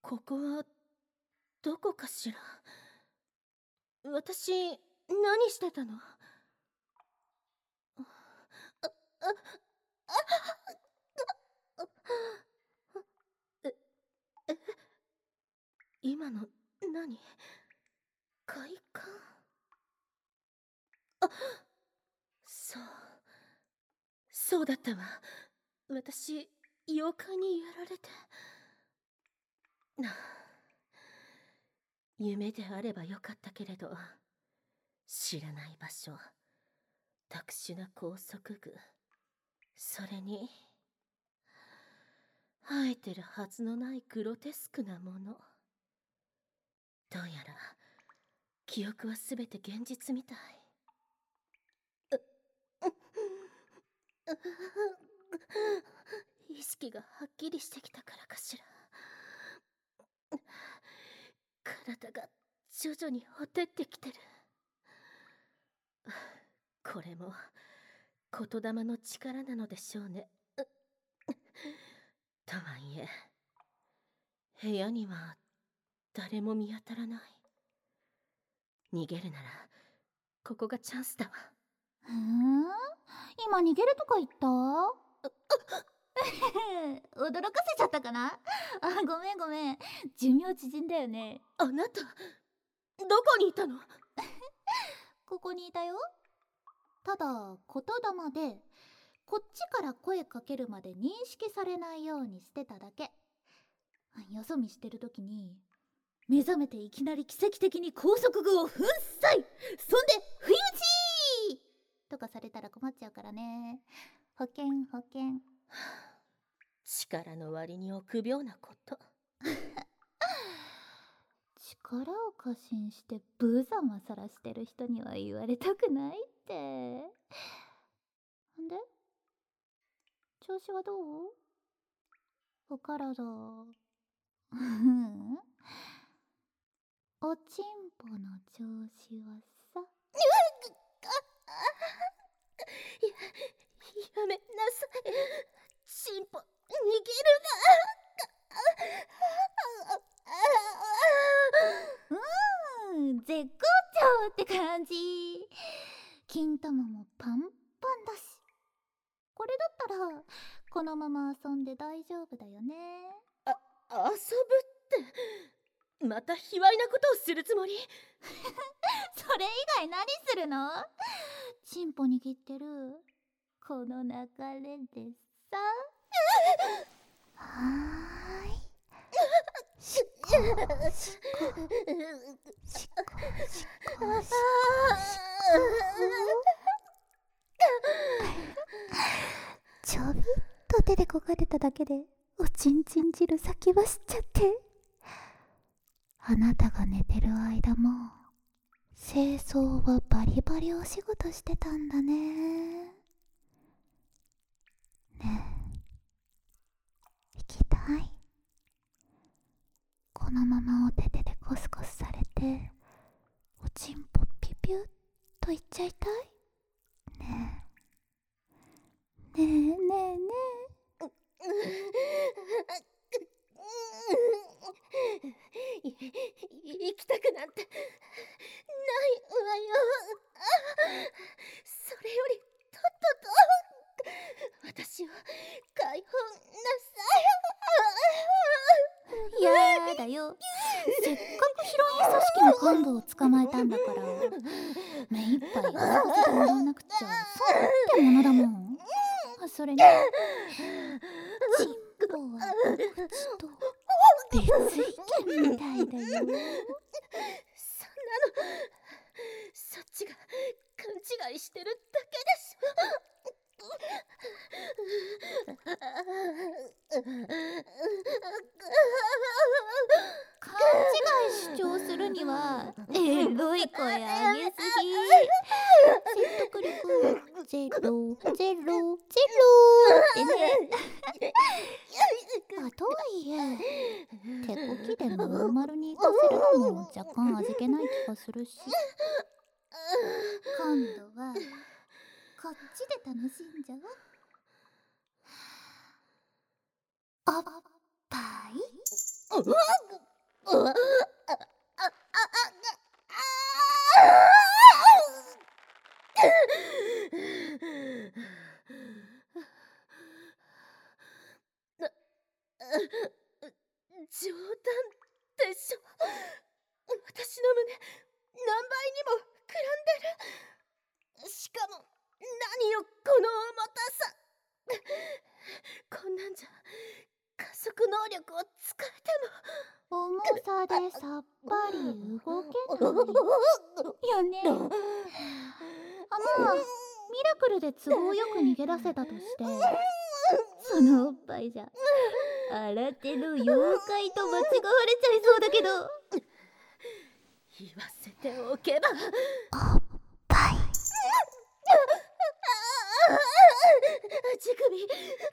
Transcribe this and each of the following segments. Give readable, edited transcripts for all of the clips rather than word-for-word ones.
ここはどこかしら。私、何してたの？え、今の何？快感？そう、そうだったわ。私、妖怪にやられて。夢であればよかったけれど、知らない場所、特殊な拘束具、それに生えてるはずのないグロテスクなもの。どうやら記憶はすべて現実みたい。意識がはっきりしてきたからかしら。体が徐々にほてってきてる。これも言霊の力なのでしょうね。とはいえ、部屋には誰も見当たらない。逃げるならここがチャンスだわ。 今逃げるとか言った？驚かせちゃったかな。ごめんごめん、寿命縮んだよね。 あなた、どこにいたの？ ここにいたよ。ただ言霊でこっちから声かけるまで認識されないようにしてただけ。よそ見してる時に目覚めていきなり奇跡的に拘束具を粉砕、そんで不意打ちとかされたら困っちゃうからね。保険。 力の割に臆病なこと。 力を過信して無様さらしてる人には言われたくないって。んで調子はどう？お体おちんぽの調子はさ。 やめなさい。チンポ、逃げるな。絶好調って感じ。金玉もパンパンだし、これだったらこのまま遊んで大丈夫だよね。 遊ぶって、また卑猥なことをするつもり？ それ以外何するの？チンポ握ってるこの流れでさ。はーい。しこしこしこしこしちょびっと手でこがれただけでおちんちん汁先走っちゃって。あなたが寝てる間も清掃はバリバリお仕事してたんだね。ねえ、行きたい？このままお手手でコスコスされておちんぽピピュッといっちゃいたい？ねえねえ。 行きたくなんてないわよ。それよりとっとと私を解放なさい。 やだよ。せっかくヒロイン組織の幹部を捕まえたんだから目いっぱい遊ばせてもらわなくちゃ損ってものだもん。それにチンポは口と別意見みたいだよ。 そんなの、そっちが勘違いしてるだけでし勘違い主張するにはエロい声上げすぎ。説得力ゼロゼロゼロってね。とはいえ手こきでまるまるに行かせるのも若干味気ない気がするし、今度はこっちで楽しんじゃお。おっぱい冗談でしょ。私の胸何倍にも膨らんでる。しかも何よこの重たさ。こんなんじゃ加速能力を使えても重さでさっぱり動けないよね。まあミラクルで都合よく逃げ出せたとしてそのおっぱいじゃ新手の妖怪と間違われちゃいそうだけど。 言わせておけば。 おっぱい乳首熱い。乳首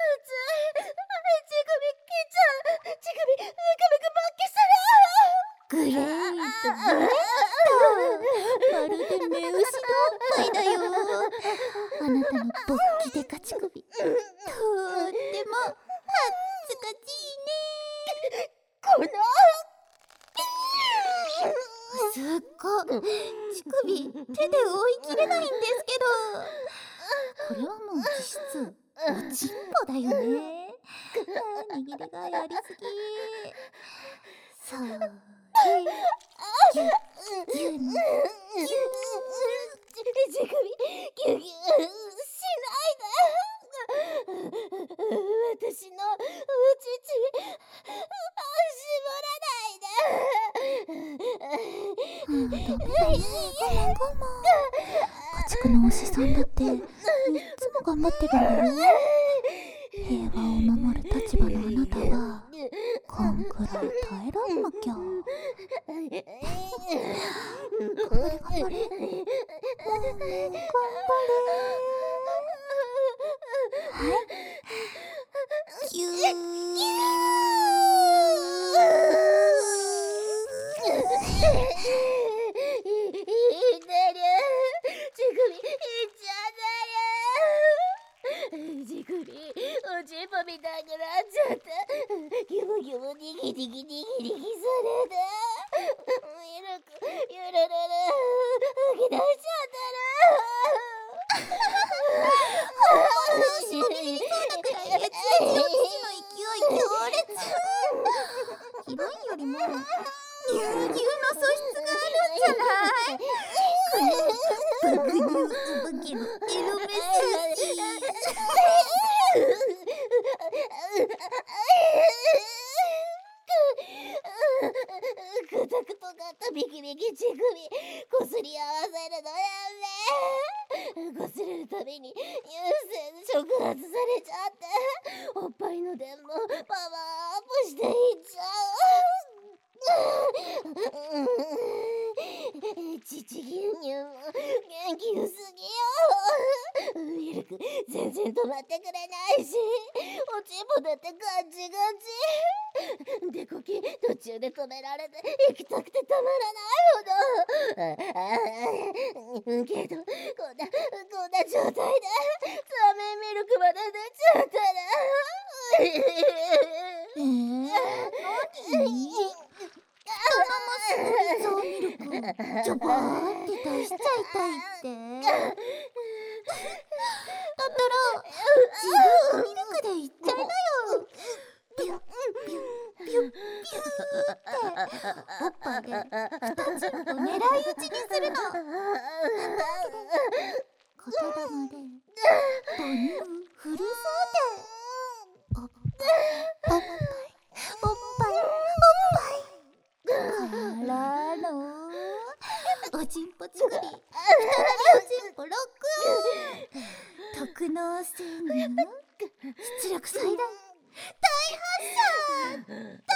きちゃう。乳首ムクムク勃起する。 グレートまるで目牛のおっぱいだよ。あなたの勃起でか乳首とっても恥ずかしいね。 このすっご乳首手で追いきれないんですけど、これはもう実質おちんぽだよね。握りがやりすぎ。それギュッギュッギュッ乳首ギュギュしないで。私のお乳絞らないで。 ダメだね。我慢。家畜のお師さんだっていつも頑張ってるんだよ。平和を守る立場のあなたはこんくらい耐えらんなきゃ。頑張れ頑張れ。はいギュー乳首おちんぽみたくなっちゃった。ギュブギュブニギニギニギニギされてミルクゆるるる吹き出しちゃった後ろに見そうなくらい血液の父の勢い強烈。ヒロインよりも乳牛の素質があるんじゃない？この爆乳お化けのエロメッセージ。 くたくとかったビキビキ乳首こすり合わせるのやめ。こすれるたびに優先触発されちゃっておっぱいの電もパワーアップしていっちゃう。乳牛乳も元気薄ぎよ。ミルク全然止まってくれないしおちんぽだってガチガチ。デコキ途中で止められて行きたくてたまらないほど。けどこんな状態でザメミルクまで出ちゃったら何？人のスリザーミルクジョバーって出しちゃいたいって。だったら自分のミルクでいっちゃいなよ。ビュッビュッビュッビュッっておっぱいで2チンポ狙い撃ちにするの。片玉で母乳フル装填。おっぱいおっぱいおっぱいからのおちんぽ作り。再びおちんぽロックオン。特納宣言出力最大大発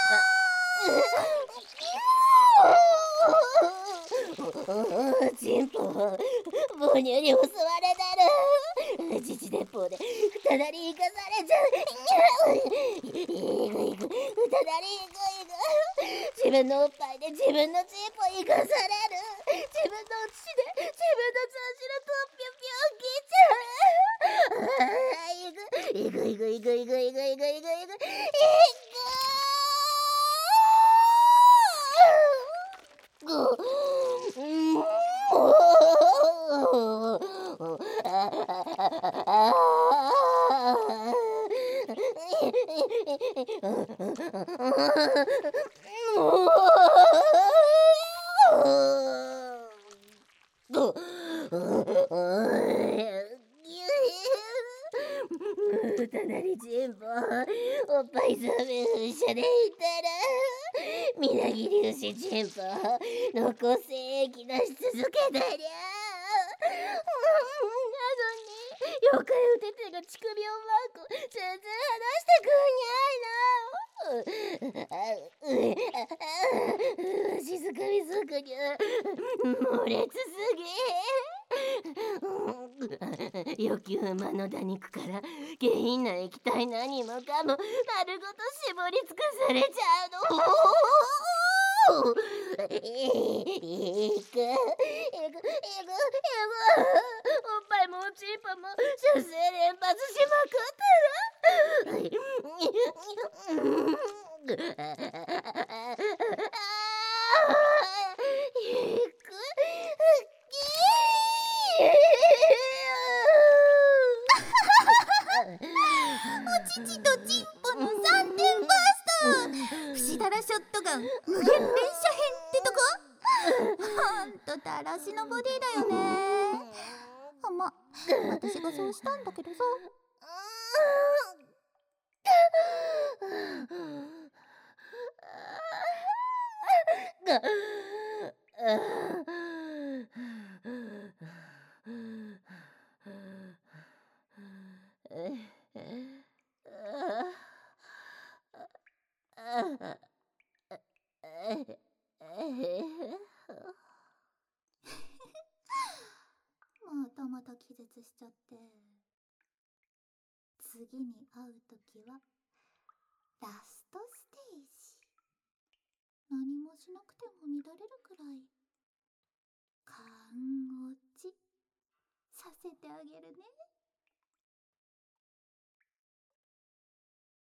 射。チンポ母乳に襲われてる。父鉄砲で再び生かされちゃう。いくいく再びいく自分のおっぱいで自分のチンポ生かされる。自分の血で自分のチャーシュのとぴょぴょきちゃう。いくいくいくいくいくいくいくいくいくたなり人望おっぱいそうめん噴射でいたらみなぎ粒子人望の個性液出し続けたりゃなのに妖怪を出てが乳首をマーク全然話してくんにゃいな静かみすくにゃ猛烈すぎ欲求馬の打肉から下品な液体何もかも丸ごと絞り尽くされちゃうのえぐおっぱいもおちんぽも出生連発しまくお乳とチンポの3点バースト、ふしだらショットガン無限連射編ってとこ。ほんとだらしのボディだよね。ま、私がそうしたんだけどさ。またまた気絶しちゃって。次に会うときはラストステージ。何もしなくても乱れるくらい勘落ちさせてあげるね。